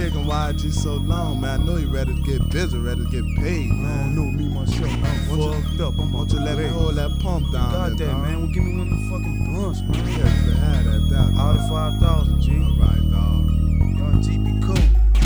taking YG so long, man? I know you ready to get busy, ready to get paid, man. I don't know me myself. I'm fucked up. I'm Won't you let me hold that pump down? Got there, that, dog? man. Well, give me one of them fucking blunts, man. Yeah, you can have that, dog. Out of 5,000, G. Alright, dog. Young G be cool.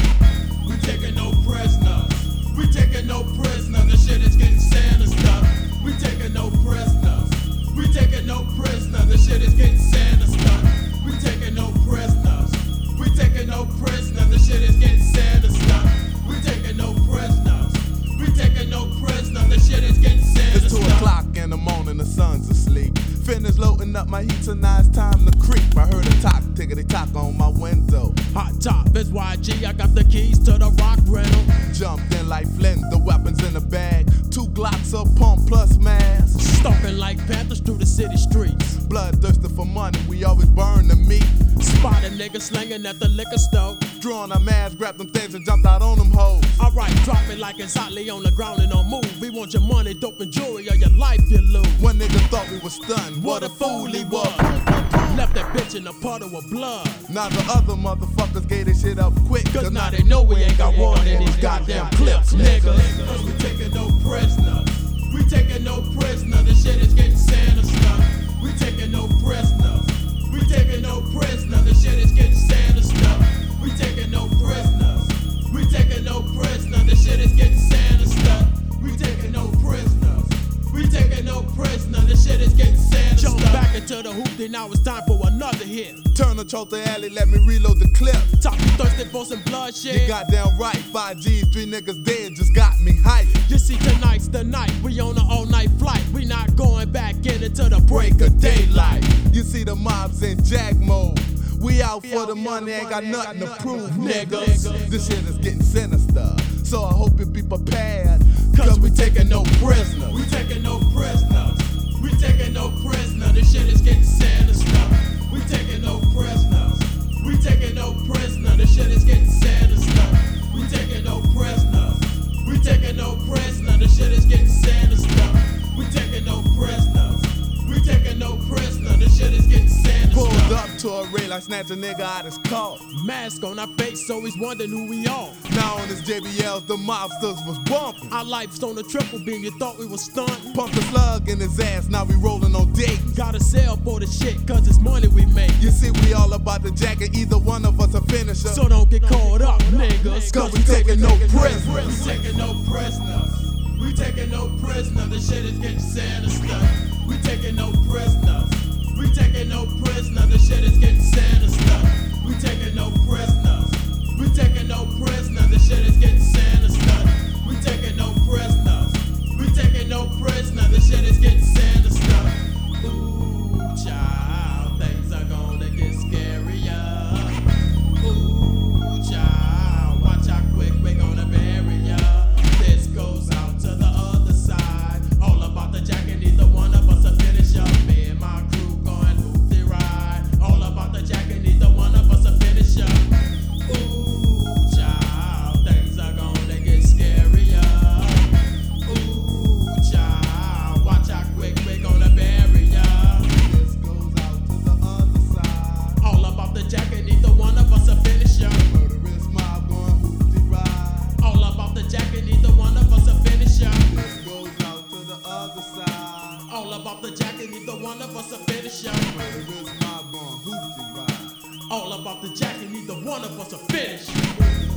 We taking no prisoners. We taking no prisoners. The shit is getting sinister. We taking no prisoners. We taking no prisoners. The shit is getting sinister. We taking no prisoners. We taking no prisoners. The shit is getting sinister. We taking no prisoners. We taking no prisoners. The shit is getting It's sinister. 2 o'clock in the morning, the sun's asleep. Finished loading up my heat, so now it's time to creep. I heard a talk, tickety-tock on my window. Hot top is YG. I got the keys to the rock rental. Jumped in like Flynn, the weapons in the bag. 2 Glocks, a pump plus mask. Stalking like panthers through the city streets. Bloodthirsty for money, we always burn the meat. Spot a nigga slinging at the liquor store. Drawing our mask, grabbed them things and jumped out on them hoes. Alright, drop it like it's hotly on the ground and on move. We want your money, dope, and jewelry, or your life you lose. One nigga thought we was stunned, what a fool he was. Left that bitch in a puddle of blood. Now the other motherfuckers gave this shit up quick. Cause now they know we ain't got one in these goddamn clips, nigga. Cause we taking no prisoners. We taking no prisoners. The shit is getting sinister. We taking no prisoners. We taking no prisoners. The shit is getting sinister. We taking no prisoners. We taking no prisoners. The shit is getting sinister. We taking no prisoners. We taking no prisoners. The shit is getting sinister. Jump back into the hoopty. Now it's time for another hit. Turn the choke the alley, let me reload the clip. Top you thirsty for some bloodshed? You goddamn right, 5 G's, 3 niggas dead, just got me hyped. You see, tonight's the night. We on an all-night flight. We not going back in until the break of daylight. You see the mobs in jag mode. We out for the money, ain't got nothing to prove, niggas. This shit is getting sinister, so I hope you be prepared. Cause we taking no prisoners. We taking no prisoners. We taking no prisoners. This shit is getting sinister. We taking no prisoners. We taking no prisoners. This shit is getting sinister. We taking no prisoners. We taking no prisoners. This shit is getting sinister. We taking no prisoners. We taking no prisoners. This shit is getting sinister. Pulled up to a rail, I snatched a nigga out his car. Mask on our face, so he's wondering who we are. Now on his JBLs, the mobsters was bumping. Our life's on a triple beam, you thought we was stunned. Pumped a slug in his ass, now we rolling on Dayton. Gotta sell for the shit, cause it's money we make. You see, we all about the jacket, either one of us a finisher. So don't get caught up, niggas. Cause we taking no prisoners. We taking no prisoners. We taking no prisoners. The shit is getting sinister. We taking no prisoners. We taking no prisoners. The shit is getting sinister. We taking no prisoners. We taking no prisoners. The shit is getting sinister. We taking no prisoners. We taking no prisoners. The shit is getting sinister. Ooh, child, things are gonna get scarier. Ooh, child, watch how quick we're gonna bury ya. This goes out to the other side. All about the jack and neither one of us a finish up. Me and my crew going hoopty ride. All about the jack and neither one of us a finish up. Ooh, child, things are gonna get scarier. Ooh, child, watch how quick we're gonna bury ya. This goes out to the other side. All about the jack and neither one of us a finish up. Murderous mob going hoopty ride. All about the jack and neither one of us a finish up. This goes out to the other side. All about the jack and neither one of us a finish up. Murderous mob going hoopty ride. All about the jack and neither one of us a finish.